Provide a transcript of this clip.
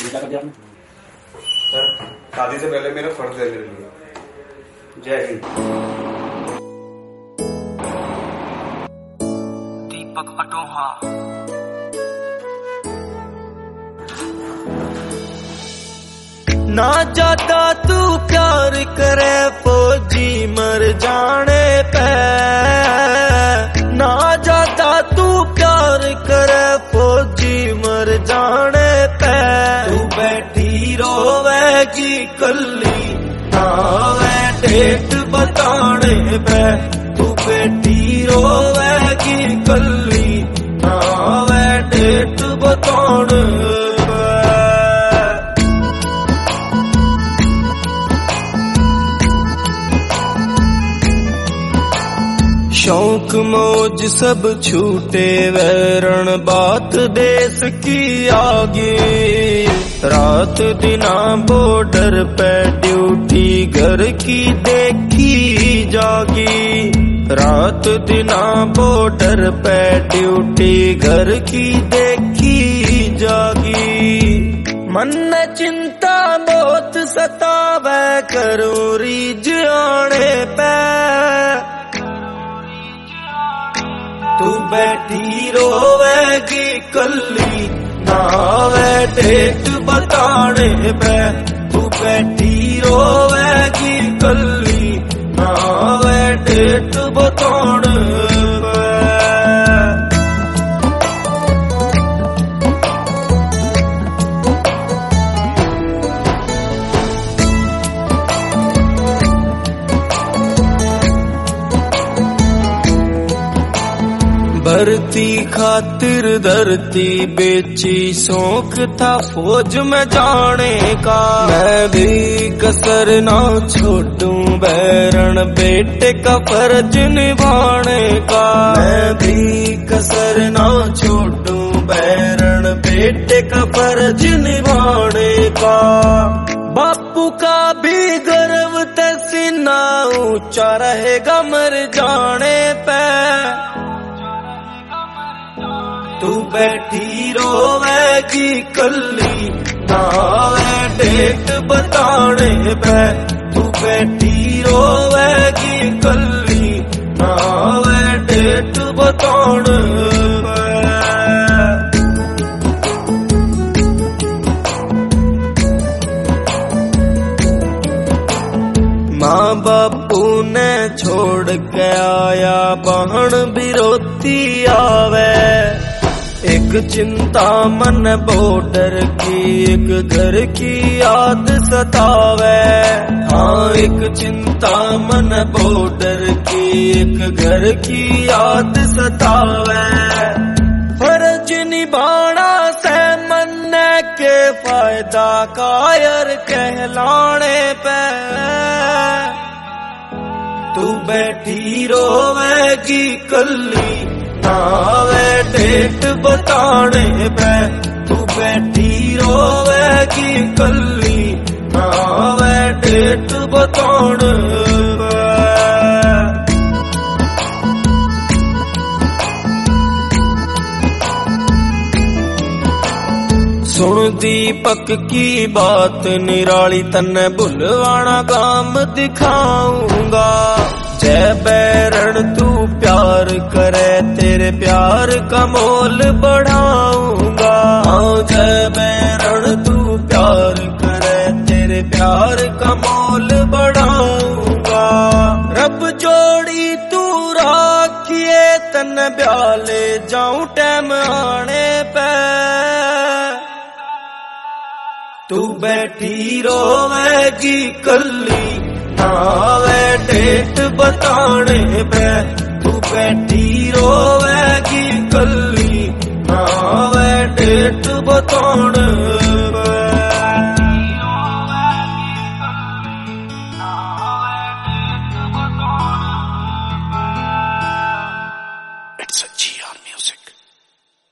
क्या कर दिया आपने? सर शादी से पहले मेरा फर्ज है मेरे लिए। जय हिंद। दीपक अटोहा। ना जाता तू प्यार करे फौजी मर जाने पे, ना जाता तू प्यार करे फौजी मर जाने पे। तू बैठी रोवेगी कल्ली ना वे डेट बताने पे, तू बैठी रोवेगी कल्ली ना वे डेट बताने पे। शौक मौज सब छूटे वैरण बात देश की आगे, रात दिना बॉर्डर पे ड्यूटी घर की देखी जागी, रात दिना बॉर्डर पे ड्यूटी घर की देखी जागी। मन में चिंता बहुत सतावे करो रीझ आने पे, तू बैठी रोवेगी कल्ली ना वे डेट बताने पे, तू बैठी रोवेगी कल्ली ना वे डेट बताने पे। भर्ती खातिर धरती बेची शौक था फौज में जाने का, मैं भी कसर ना छोड़ूं बैरण बेटे का फर्ज निभाने का, मैं भी कसर ना छोड़ूं बैरण बेटे का फर्ज निभाने का। बापू का भी गर्व तसीना ऊंचा रहेगा मर जाने पे, तू बैठी रोवेगी कल्ली ना वे डेट बताने पे, तू बैठी रोवेगी कल्ली ना वे डेट बताने पे। माँ बापू ने छोड़ के आया बहन भी रोती आवे, एक चिंता मन बॉर्डर की एक घर की याद सतावे, हाँ एक चिंता मन बॉर्डर की एक घर की याद सतावे। फर्ज निभाना से मन के फायदा कायर कहलाने पे, तू बैठी रोवेगी कल्ली ना वे डेट बताने पे, तू बैठी रोवेगी कल्ली ना वे डेट बताने पे। सुन दीपक की बात निराली तन्ने भुलवाना काम दिखाऊंगा, जय बैरण तू प्यार करे तेरे प्यार का मोल बढ़ाऊंगा, हाँ जय बैरण तू प्यार करे तेरे प्यार का मोल बढ़ाऊंगा। रब जोड़ी तू राखिए तन ब्याले जाऊं टैम आने पे, तू बैठी रोवेगी कल्ली ना वे डेट बताने पे, तू बैठी रोवेगी कल्ली ना वे डेट